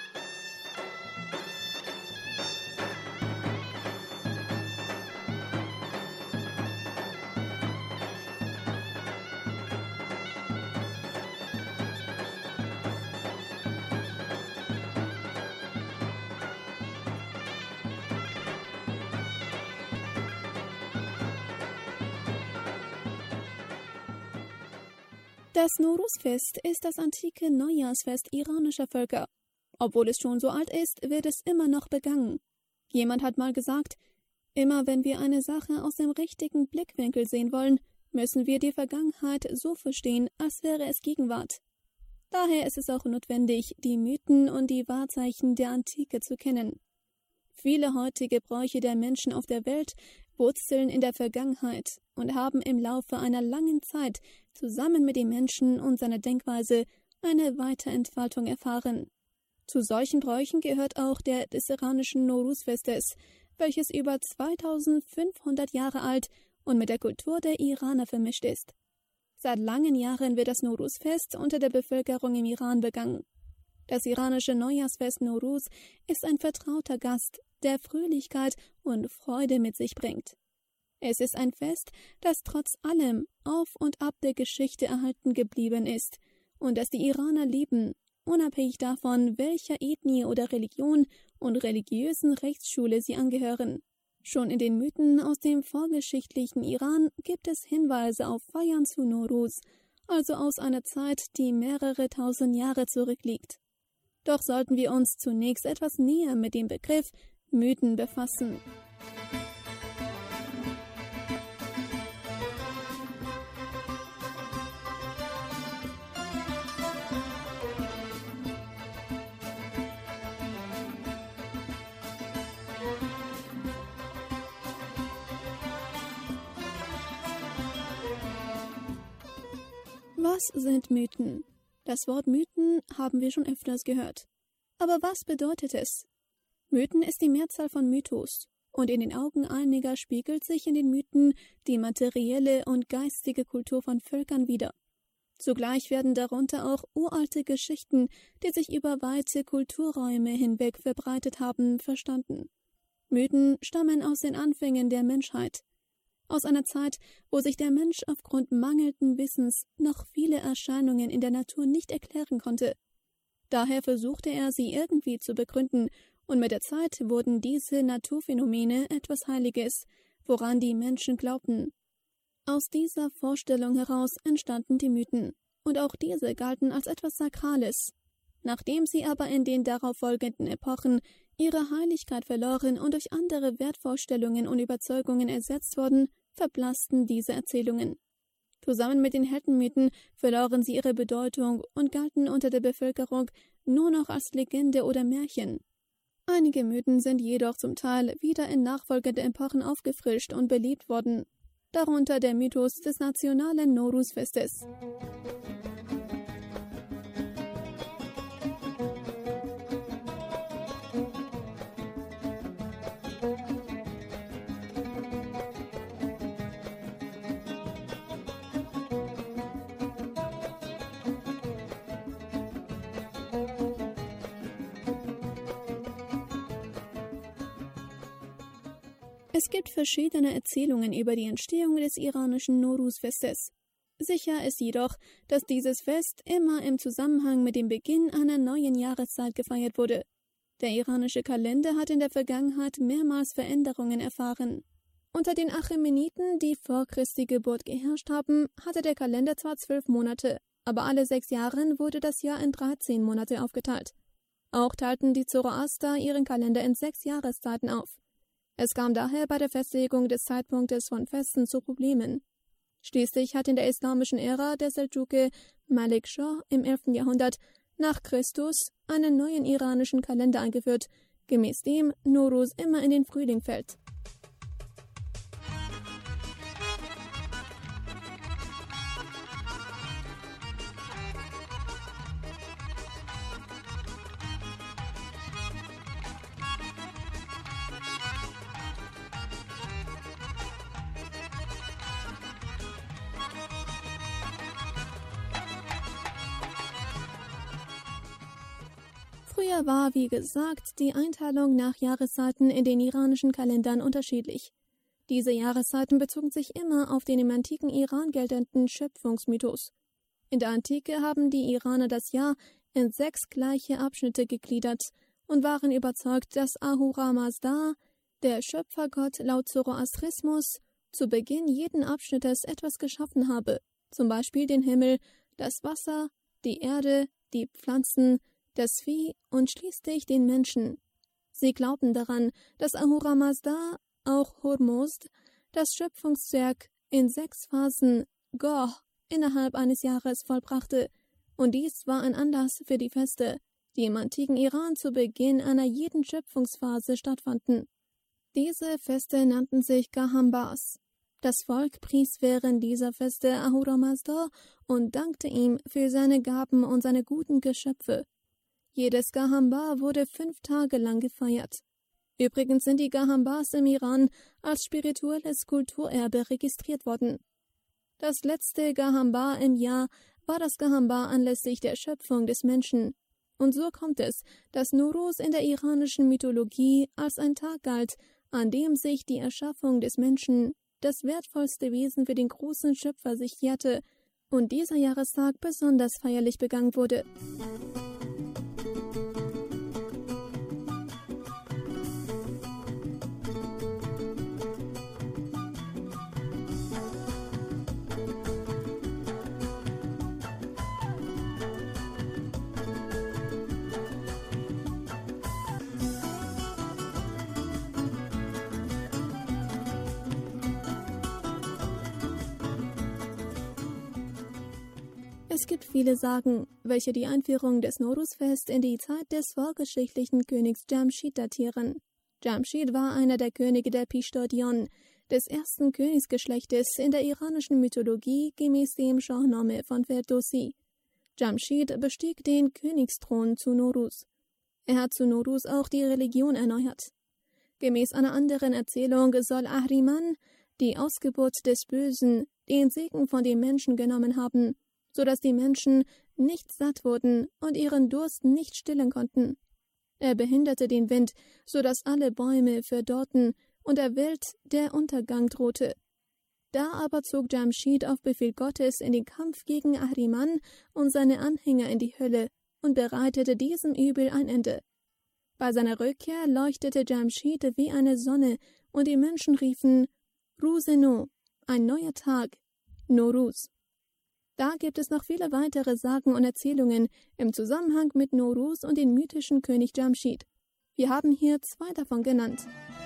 Das Nowruz-Fest ist das antike Neujahrsfest iranischer Völker. Obwohl es schon so alt ist, wird es immer noch begangen. Jemand hat mal gesagt, immer wenn wir eine Sache aus dem richtigen Blickwinkel sehen wollen, müssen wir die Vergangenheit so verstehen, als wäre es Gegenwart. Daher ist es auch notwendig, die Mythen und die Wahrzeichen der Antike zu kennen. Viele heutige Bräuche der Menschen auf der Welt wurzeln in der Vergangenheit und haben im Laufe einer langen Zeit zusammen mit dem Menschen und seiner Denkweise eine Weiterentfaltung erfahren. Zu solchen Bräuchen gehört auch der des iranischen Nowruz-Festes, welches über zweitausendfünfhundert Jahre alt und mit der Kultur der Iraner vermischt ist. Seit langen Jahren wird das Nowruz-Fest unter der Bevölkerung im Iran begangen. Das iranische Neujahrsfest Nowruz ist ein vertrauter Gast, der Fröhlichkeit und Freude mit sich bringt. Es ist ein Fest, das trotz allem auf und ab der Geschichte erhalten geblieben ist und das die Iraner lieben, unabhängig davon, welcher Ethnie oder Religion und religiösen Rechtsschule sie angehören. Schon in den Mythen aus dem vorgeschichtlichen Iran gibt es Hinweise auf Feiern zu Nowruz, also aus einer Zeit, die mehrere tausend Jahre zurückliegt. Doch sollten wir uns zunächst etwas näher mit dem Begriff Mythen befassen. Was sind Mythen? Das Wort Mythen haben wir schon öfters gehört. Aber was bedeutet es? Mythen ist die Mehrzahl von Mythos, und in den Augen einiger spiegelt sich in den Mythen die materielle und geistige Kultur von Völkern wider. Zugleich werden darunter auch uralte Geschichten, die sich über weite Kulturräume hinweg verbreitet haben, verstanden. Mythen stammen aus den Anfängen der Menschheit. Aus einer Zeit, wo sich der Mensch aufgrund mangelnden Wissens noch viele Erscheinungen in der Natur nicht erklären konnte. Daher versuchte er, sie irgendwie zu begründen, und mit der Zeit wurden diese Naturphänomene etwas Heiliges, woran die Menschen glaubten. Aus dieser Vorstellung heraus entstanden die Mythen, und auch diese galten als etwas Sakrales. Nachdem sie aber in den darauffolgenden Epochen ihre Heiligkeit verloren und durch andere Wertvorstellungen und Überzeugungen ersetzt wurden, verblassten diese Erzählungen. Zusammen mit den Heldenmythen verloren sie ihre Bedeutung und galten unter der Bevölkerung nur noch als Legende oder Märchen. Einige Mythen sind jedoch zum Teil wieder in nachfolgenden Epochen aufgefrischt und belebt worden, darunter der Mythos des nationalen Nowruz-Festes. Es gibt verschiedene Erzählungen über die Entstehung des iranischen Nowruz-Festes. Sicher ist jedoch, dass dieses Fest immer im Zusammenhang mit dem Beginn einer neuen Jahreszeit gefeiert wurde. Der iranische Kalender hat in der Vergangenheit mehrmals Veränderungen erfahren. Unter den Achämeniden, die vor Christi Geburt geherrscht haben, hatte der Kalender zwar zwölf Monate, aber alle sechs Jahre wurde das Jahr in dreizehn Monate aufgeteilt. Auch teilten die Zoroaster ihren Kalender in sechs Jahreszeiten auf. Es kam daher bei der Festlegung des Zeitpunktes von Festen zu Problemen. Schließlich hat in der islamischen Ära der Seldschuke Malik Shah im elften Jahrhundert nach Christus einen neuen iranischen Kalender eingeführt, gemäß dem Nowruz immer in den Frühling fällt. Früher war, wie gesagt, die Einteilung nach Jahreszeiten in den iranischen Kalendern unterschiedlich. Diese Jahreszeiten bezogen sich immer auf den im antiken Iran geltenden Schöpfungsmythos. In der Antike haben die Iraner das Jahr in sechs gleiche Abschnitte gegliedert und waren überzeugt, dass Ahura Mazda, der Schöpfergott laut Zoroastrismus, zu Beginn jeden Abschnittes etwas geschaffen habe, zum Beispiel den Himmel, das Wasser, die Erde, die Pflanzen, das Vieh und schließlich den Menschen. Sie glaubten daran, dass Ahura Mazda, auch Hormozd, das Schöpfungswerk in sechs Phasen Goh innerhalb eines Jahres vollbrachte, und dies war ein Anlass für die Feste, die im antiken Iran zu Beginn einer jeden Schöpfungsphase stattfanden. Diese Feste nannten sich Gahambas. Das Volk pries während dieser Feste Ahura Mazda und dankte ihm für seine Gaben und seine guten Geschöpfe. Jedes Gahamba wurde fünf Tage lang gefeiert. Übrigens sind die Gahambas im Iran als spirituelles Kulturerbe registriert worden. Das letzte Gahamba im Jahr war das Gahamba anlässlich der Schöpfung des Menschen. Und so kommt es, dass Nowruz in der iranischen Mythologie als ein Tag galt, an dem sich die Erschaffung des Menschen, das wertvollste Wesen für den großen Schöpfer, sich jährte und dieser Jahrestag besonders feierlich begangen wurde. Es gibt viele Sagen, welche die Einführung des Nowruz-Fest in die Zeit des vorgeschichtlichen Königs Jamshid datieren. Jamshid war einer der Könige der Pishtodion, des ersten Königsgeschlechtes in der iranischen Mythologie gemäß dem Shahnameh von Ferdowsi. Jamshid bestieg den Königsthron zu Nowruz. Er hat zu Nowruz auch die Religion erneuert. Gemäß einer anderen Erzählung soll Ahriman, die Ausgeburt des Bösen, den Segen von den Menschen genommen haben, so dass die Menschen nicht satt wurden und ihren Durst nicht stillen konnten. Er behinderte den Wind, so dass alle Bäume verdorrten und der Welt der Untergang drohte. Da aber zog Jamshid auf Befehl Gottes in den Kampf gegen Ahriman und seine Anhänger in die Hölle und bereitete diesem Übel ein Ende. Bei seiner Rückkehr leuchtete Jamshid wie eine Sonne und die Menschen riefen Ruzeno, ein neuer Tag, Nowruz. Da gibt es noch viele weitere Sagen und Erzählungen im Zusammenhang mit Nowruz und dem mythischen König Jamshid. Wir haben hier zwei davon genannt.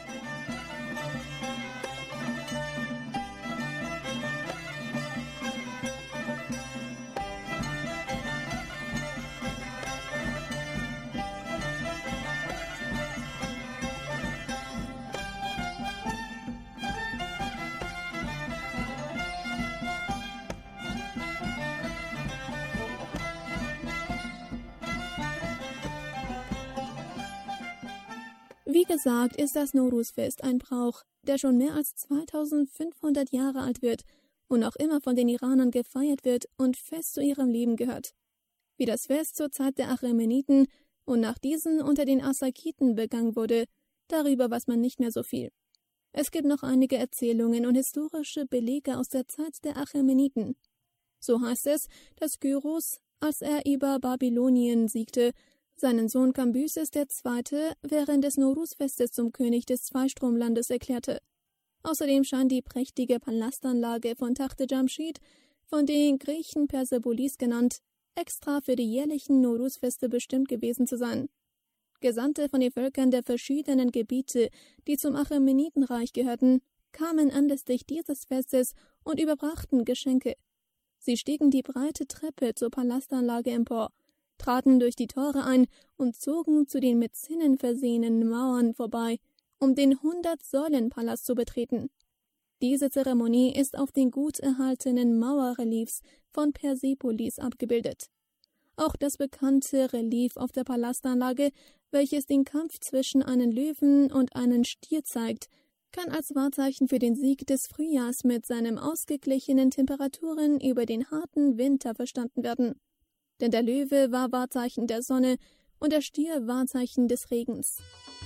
Wie gesagt, ist das Nowruz-Fest ein Brauch, der schon mehr als zweitausendfünfhundert Jahre alt wird und auch immer von den Iranern gefeiert wird und fest zu ihrem Leben gehört. Wie das Fest zur Zeit der Achämeniden und nach diesen unter den Arsakiden begangen wurde, darüber weiß man nicht mehr so viel. Es gibt noch einige Erzählungen und historische Belege aus der Zeit der Achämeniden. So heißt es, dass Kyros, als er über Babylonien siegte, seinen Sohn Kambyses der Zweite während des Noruz-Festes zum König des Zweistromlandes erklärte. Außerdem scheint die prächtige Palastanlage von Tachte Jamshid, von den Griechen Persepolis genannt, extra für die jährlichen Noruz-Feste bestimmt gewesen zu sein. Gesandte von den Völkern der verschiedenen Gebiete, die zum Achämenidenreich gehörten, kamen anlässlich dieses Festes und überbrachten Geschenke. Sie stiegen die breite Treppe zur Palastanlage empor, traten durch die Tore ein und zogen zu den mit Zinnen versehenen Mauern vorbei, um den Hundert-Säulen-Palast zu betreten. Diese Zeremonie ist auf den gut erhaltenen Mauerreliefs von Persepolis abgebildet. Auch das bekannte Relief auf der Palastanlage, welches den Kampf zwischen einem Löwen und einem Stier zeigt, kann als Wahrzeichen für den Sieg des Frühjahrs mit seinen ausgeglichenen Temperaturen über den harten Winter verstanden werden. Denn der Löwe war Wahrzeichen der Sonne und der Stier Wahrzeichen des Regens.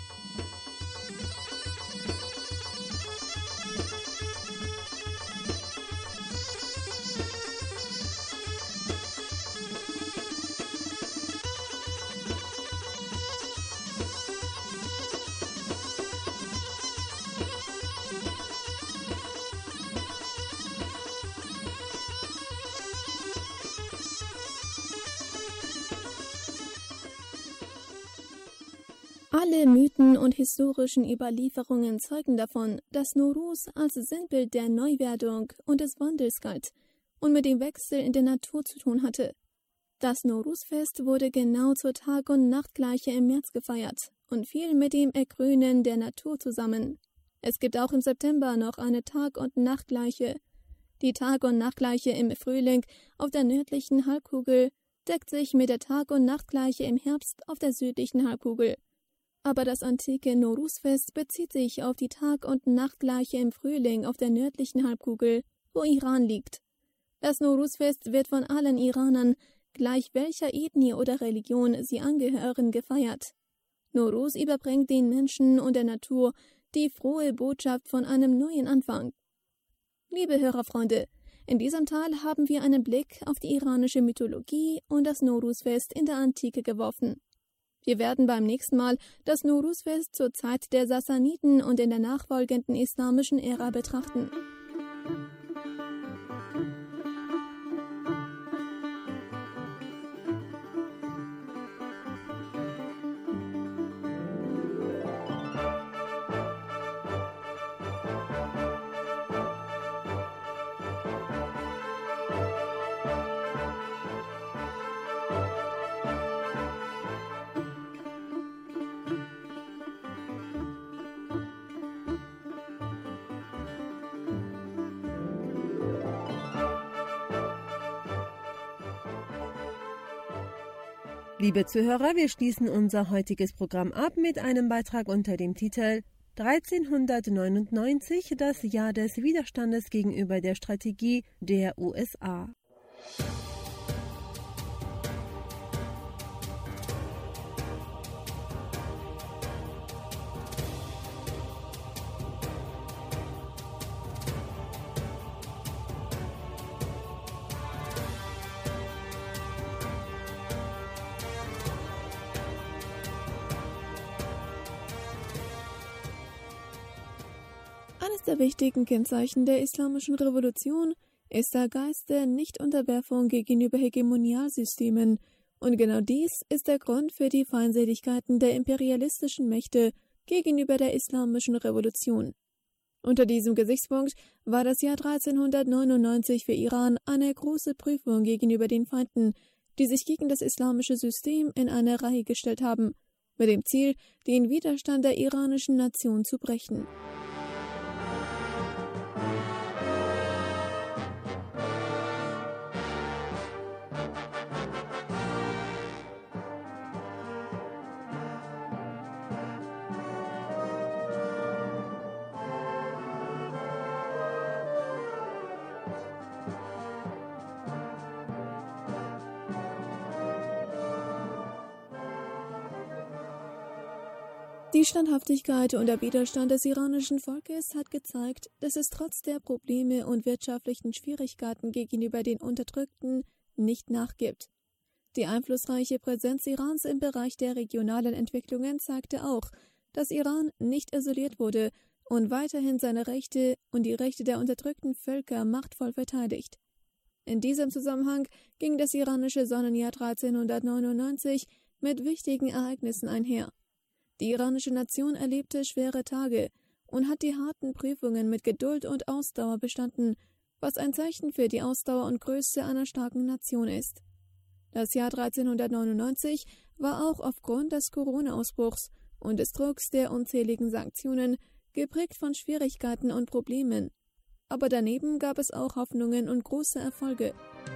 Alle Mythen und historischen Überlieferungen zeugen davon, dass Noruz als Sinnbild der Neuwerdung und des Wandels galt und mit dem Wechsel in der Natur zu tun hatte. Das Noruz-Fest wurde genau zur Tag- und Nachtgleiche im März gefeiert und fiel mit dem Ergrünen der Natur zusammen. Es gibt auch im September noch eine Tag- und Nachtgleiche. Die Tag- und Nachtgleiche im Frühling auf der nördlichen Halbkugel deckt sich mit der Tag- und Nachtgleiche im Herbst auf der südlichen Halbkugel. Aber das antike Noruz-Fest bezieht sich auf die Tag- und Nachtgleiche im Frühling auf der nördlichen Halbkugel, wo Iran liegt. Das Noruz-Fest wird von allen Iranern, gleich welcher Ethnie oder Religion sie angehören, gefeiert. Noruz überbringt den Menschen und der Natur die frohe Botschaft von einem neuen Anfang. Liebe Hörerfreunde, in diesem Teil haben wir einen Blick auf die iranische Mythologie und das Noruz-Fest in der Antike geworfen. Wir werden beim nächsten Mal das Noruz-Fest zur Zeit der Sassaniden und in der nachfolgenden islamischen Ära betrachten. Liebe Zuhörer, wir schließen unser heutiges Programm ab mit einem Beitrag unter dem Titel dreizehnhundertneunundneunzig, das Jahr des Widerstandes gegenüber der Strategie der U S A. Eines der wichtigen Kennzeichen der islamischen Revolution ist der Geist der Nichtunterwerfung gegenüber Hegemonialsystemen, und genau dies ist der Grund für die Feindseligkeiten der imperialistischen Mächte gegenüber der islamischen Revolution. Unter diesem Gesichtspunkt war das Jahr dreizehnhundertneunundneunzig für Iran eine große Prüfung gegenüber den Feinden, die sich gegen das islamische System in eine Reihe gestellt haben, mit dem Ziel, den Widerstand der iranischen Nation zu brechen. Die Standhaftigkeit und der Widerstand des iranischen Volkes hat gezeigt, dass es trotz der Probleme und wirtschaftlichen Schwierigkeiten gegenüber den Unterdrückten nicht nachgibt. Die einflussreiche Präsenz Irans im Bereich der regionalen Entwicklungen zeigte auch, dass Iran nicht isoliert wurde und weiterhin seine Rechte und die Rechte der unterdrückten Völker machtvoll verteidigt. In diesem Zusammenhang ging das iranische Sonnenjahr dreizehnhundertneunundneunzig mit wichtigen Ereignissen einher. Die iranische Nation erlebte schwere Tage und hat die harten Prüfungen mit Geduld und Ausdauer bestanden, was ein Zeichen für die Ausdauer und Größe einer starken Nation ist. Das Jahr dreizehnhundertneunundneunzig war auch aufgrund des Corona-Ausbruchs und des Drucks der unzähligen Sanktionen geprägt von Schwierigkeiten und Problemen. Aber daneben gab es auch Hoffnungen und große Erfolge.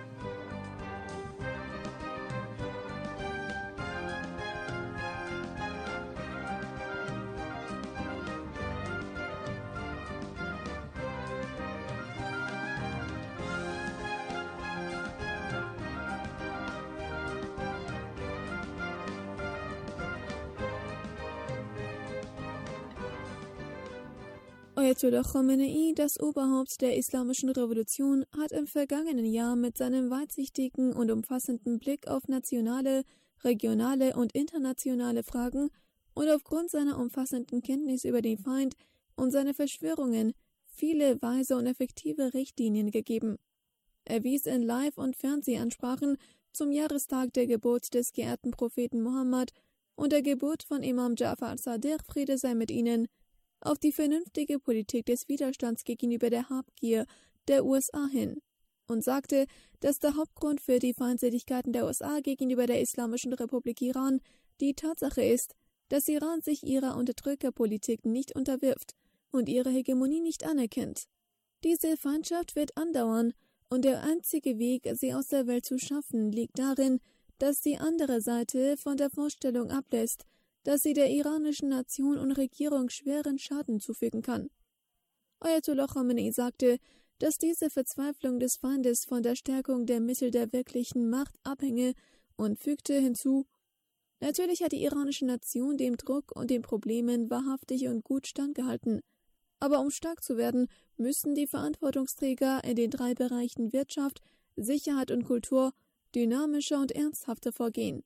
Ayatollah Khamenei, das Oberhaupt der Islamischen Revolution, hat im vergangenen Jahr mit seinem weitsichtigen und umfassenden Blick auf nationale, regionale und internationale Fragen und aufgrund seiner umfassenden Kenntnis über den Feind und seine Verschwörungen viele weise und effektive Richtlinien gegeben. Er wies in Live- und Fernsehansprachen zum Jahrestag der Geburt des geehrten Propheten Mohammed und der Geburt von Imam Ja'far Sadiq, Friede sei mit ihnen, auf die vernünftige Politik des Widerstands gegenüber der Habgier der U S A hin und sagte, dass der Hauptgrund für die Feindseligkeiten der U S A gegenüber der Islamischen Republik Iran die Tatsache ist, dass Iran sich ihrer Unterdrückerpolitik nicht unterwirft und ihre Hegemonie nicht anerkennt. Diese Feindschaft wird andauern und der einzige Weg, sie aus der Welt zu schaffen, liegt darin, dass die andere Seite von der Vorstellung ablässt, dass sie der iranischen Nation und Regierung schweren Schaden zufügen kann. Ayatollah Khamenei sagte, dass diese Verzweiflung des Feindes von der Stärkung der Mittel der wirklichen Macht abhänge und fügte hinzu: Natürlich hat die iranische Nation dem Druck und den Problemen wahrhaftig und gut standgehalten, aber um stark zu werden, müssen die Verantwortungsträger in den drei Bereichen Wirtschaft, Sicherheit und Kultur dynamischer und ernsthafter vorgehen.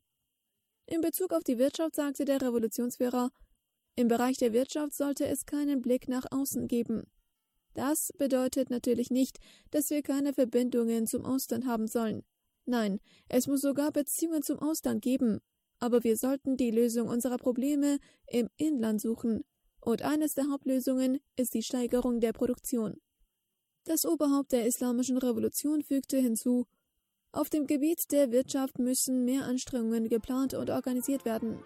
In Bezug auf die Wirtschaft sagte der Revolutionsführer: Im Bereich der Wirtschaft sollte es keinen Blick nach außen geben. Das bedeutet natürlich nicht, dass wir keine Verbindungen zum Ausland haben sollen. Nein, es muss sogar Beziehungen zum Ausland geben. Aber wir sollten die Lösung unserer Probleme im Inland suchen. Und eines der Hauptlösungen ist die Steigerung der Produktion. Das Oberhaupt der Islamischen Revolution fügte hinzu: Auf dem Gebiet der Wirtschaft müssen mehr Anstrengungen geplant und organisiert werden.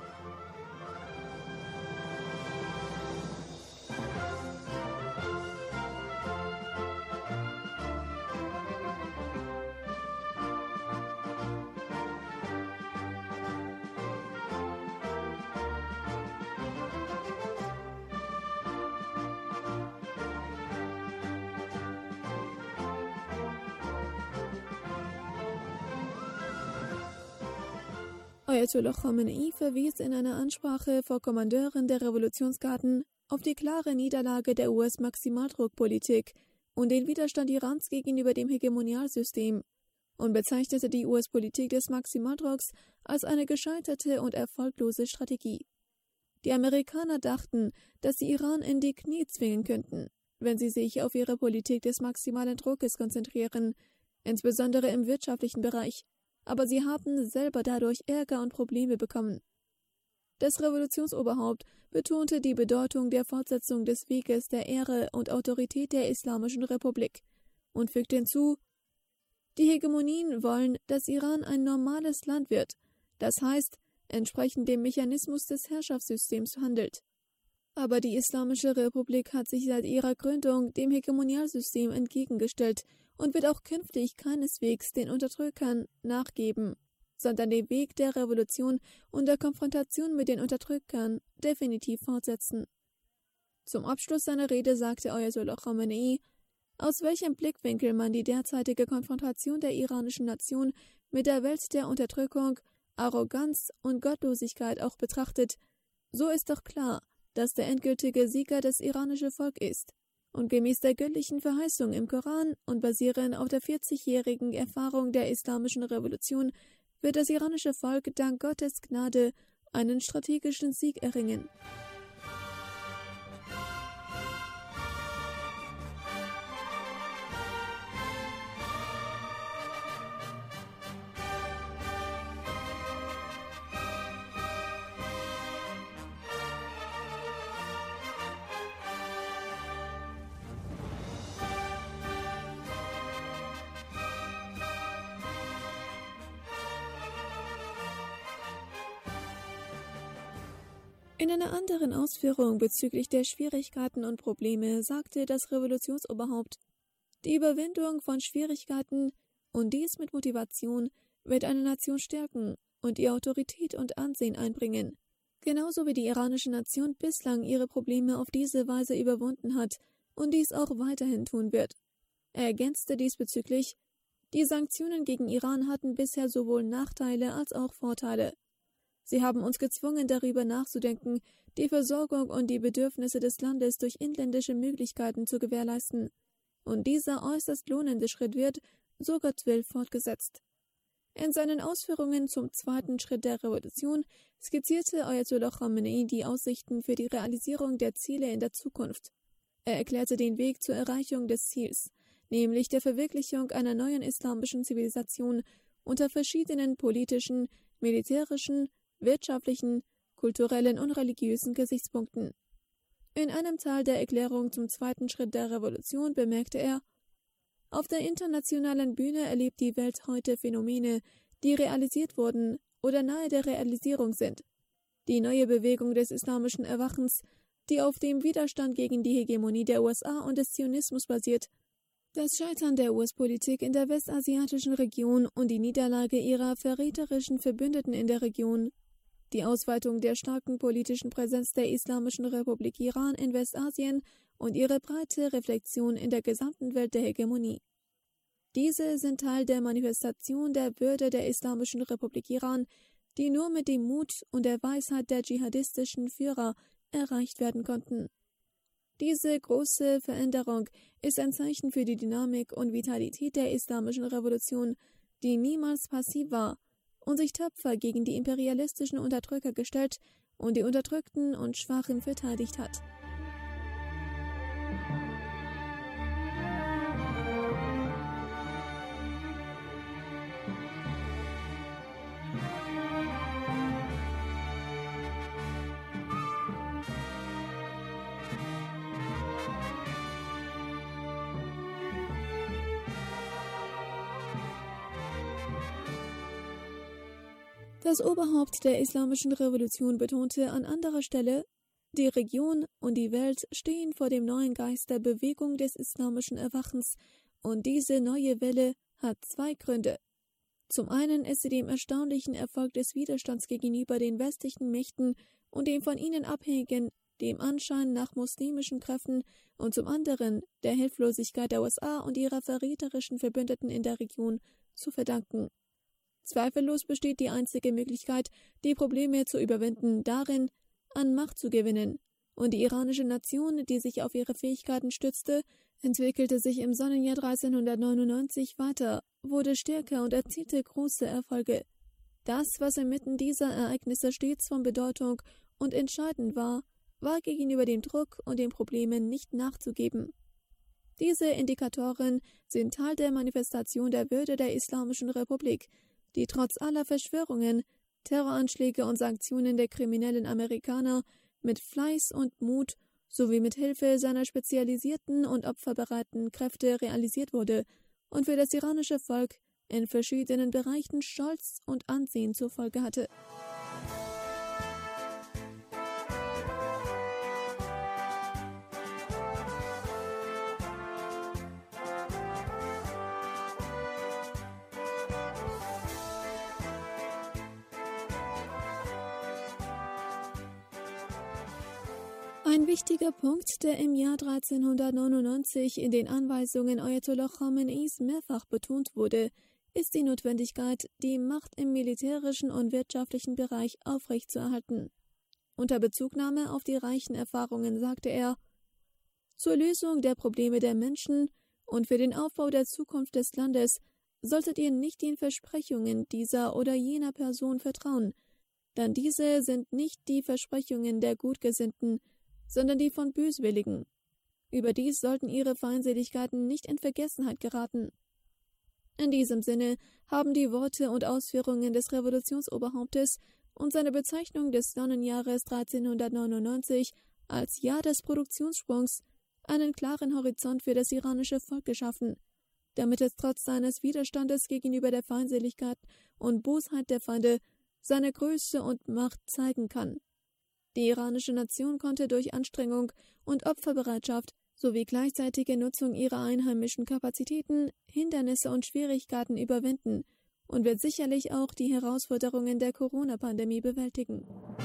Ayatollah Khamenei verwies in einer Ansprache vor Kommandeuren der Revolutionsgarden auf die klare Niederlage der U S-Maximaldruckpolitik und den Widerstand Irans gegenüber dem Hegemonialsystem und bezeichnete die U S-Politik des Maximaldrucks als eine gescheiterte und erfolglose Strategie. Die Amerikaner dachten, dass sie Iran in die Knie zwingen könnten, wenn sie sich auf ihre Politik des maximalen Druckes konzentrieren, insbesondere im wirtschaftlichen Bereich. Aber sie haben selber dadurch Ärger und Probleme bekommen. Das Revolutionsoberhaupt betonte die Bedeutung der Fortsetzung des Weges der Ehre und Autorität der Islamischen Republik und fügte hinzu: Die Hegemonien wollen, dass Iran ein normales Land wird, das heißt, entsprechend dem Mechanismus des Herrschaftssystems handelt. Aber die Islamische Republik hat sich seit ihrer Gründung dem Hegemonialsystem entgegengestellt und wird auch künftig keineswegs den Unterdrückern nachgeben, sondern den Weg der Revolution und der Konfrontation mit den Unterdrückern definitiv fortsetzen. Zum Abschluss seiner Rede sagte Ayatollah Khamenei, aus welchem Blickwinkel man die derzeitige Konfrontation der iranischen Nation mit der Welt der Unterdrückung, Arroganz und Gottlosigkeit auch betrachtet, So ist doch klar, dass der endgültige Sieger das iranische Volk ist. Und gemäß der göttlichen Verheißung im Koran und basierend auf der vierzigjährigen Erfahrung der islamischen Revolution wird das iranische Volk dank Gottes Gnade einen strategischen Sieg erringen. In einer anderen Ausführung bezüglich der Schwierigkeiten und Probleme sagte das Revolutionsoberhaupt, die Überwindung von Schwierigkeiten und dies mit Motivation wird eine Nation stärken und ihr Autorität und Ansehen einbringen, genauso wie die iranische Nation bislang ihre Probleme auf diese Weise überwunden hat und dies auch weiterhin tun wird. Er ergänzte diesbezüglich, die Sanktionen gegen Iran hatten bisher sowohl Nachteile als auch Vorteile. Sie haben uns gezwungen, darüber nachzudenken, die Versorgung und die Bedürfnisse des Landes durch inländische Möglichkeiten zu gewährleisten. Und dieser äußerst lohnende Schritt wird, so Gott will, fortgesetzt. In seinen Ausführungen zum zweiten Schritt der Revolution skizzierte Ayatollah Khamenei die Aussichten für die Realisierung der Ziele in der Zukunft. Er erklärte den Weg zur Erreichung des Ziels, nämlich der Verwirklichung einer neuen islamischen Zivilisation unter verschiedenen politischen, militärischen, wirtschaftlichen, kulturellen und religiösen Gesichtspunkten. In einem Teil der Erklärung zum zweiten Schritt der Revolution bemerkte er, auf der internationalen Bühne erlebt die Welt heute Phänomene, die realisiert wurden oder nahe der Realisierung sind. Die neue Bewegung des islamischen Erwachens, die auf dem Widerstand gegen die Hegemonie der U S A und des Zionismus basiert, das Scheitern der U S-Politik in der westasiatischen Region und die Niederlage ihrer verräterischen Verbündeten in der Region, die Ausweitung der starken politischen Präsenz der Islamischen Republik Iran in Westasien und ihre breite Reflexion in der gesamten Welt der Hegemonie. Diese sind Teil der Manifestation der Würde der Islamischen Republik Iran, die nur mit dem Mut und der Weisheit der dschihadistischen Führer erreicht werden konnten. Diese große Veränderung ist ein Zeichen für die Dynamik und Vitalität der Islamischen Revolution, die niemals passiv war und sich tapfer gegen die imperialistischen Unterdrücker gestellt und die Unterdrückten und Schwachen verteidigt hat. Das Oberhaupt der Islamischen Revolution betonte an anderer Stelle, die Region und die Welt stehen vor dem neuen Geist der Bewegung des islamischen Erwachens und diese neue Welle hat zwei Gründe. Zum einen ist sie dem erstaunlichen Erfolg des Widerstands gegenüber den westlichen Mächten und dem von ihnen abhängigen, dem Anschein nach muslimischen Kräften und zum anderen der Hilflosigkeit der U S A und ihrer verräterischen Verbündeten in der Region zu verdanken. Zweifellos besteht die einzige Möglichkeit, die Probleme zu überwinden, darin, an Macht zu gewinnen. Und die iranische Nation, die sich auf ihre Fähigkeiten stützte, entwickelte sich im Sonnenjahr dreizehnhundertneunundneunzig weiter, wurde stärker und erzielte große Erfolge. Das, was inmitten dieser Ereignisse stets von Bedeutung und entscheidend war, war gegenüber dem Druck und den Problemen nicht nachzugeben. Diese Indikatoren sind Teil der Manifestation der Würde der Islamischen Republik, die trotz aller Verschwörungen, Terroranschläge und Sanktionen der kriminellen Amerikaner mit Fleiß und Mut sowie mit Hilfe seiner spezialisierten und opferbereiten Kräfte realisiert wurde und für das iranische Volk in verschiedenen Bereichen Stolz und Ansehen zur Folge hatte. Ein wichtiger Punkt, der im Jahr dreizehnhundertneunundneunzig in den Anweisungen Ayatollah Khameneis mehrfach betont wurde, ist die Notwendigkeit, die Macht im militärischen und wirtschaftlichen Bereich aufrechtzuerhalten. Unter Bezugnahme auf die reichen Erfahrungen sagte er: Zur Lösung der Probleme der Menschen und für den Aufbau der Zukunft des Landes solltet ihr nicht den Versprechungen dieser oder jener Person vertrauen, denn diese sind nicht die Versprechungen der Gutgesinnten, sondern die von Böswilligen. Überdies sollten ihre Feindseligkeiten nicht in Vergessenheit geraten. In diesem Sinne haben die Worte und Ausführungen des Revolutionsoberhauptes und seine Bezeichnung des Sonnenjahres dreizehnhundertneunundneunzig als Jahr des Produktionssprungs einen klaren Horizont für das iranische Volk geschaffen, damit es trotz seines Widerstandes gegenüber der Feindseligkeit und Bosheit der Feinde seine Größe und Macht zeigen kann. Die iranische Nation konnte durch Anstrengung und Opferbereitschaft sowie gleichzeitige Nutzung ihrer einheimischen Kapazitäten Hindernisse und Schwierigkeiten überwinden und wird sicherlich auch die Herausforderungen der Corona-Pandemie bewältigen.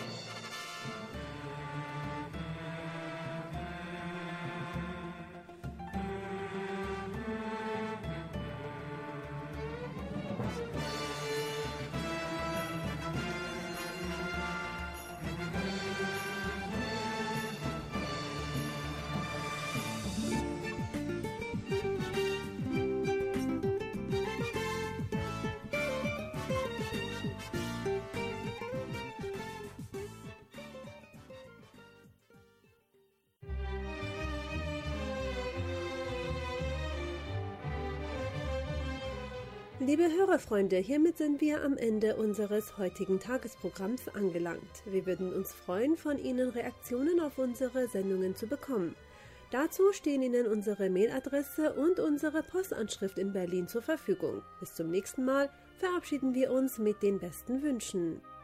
Liebe Hörerfreunde, hiermit sind wir am Ende unseres heutigen Tagesprogramms angelangt. Wir würden uns freuen, von Ihnen Reaktionen auf unsere Sendungen zu bekommen. Dazu stehen Ihnen unsere Mailadresse und unsere Postanschrift in Berlin zur Verfügung. Bis zum nächsten Mal verabschieden wir uns mit den besten Wünschen.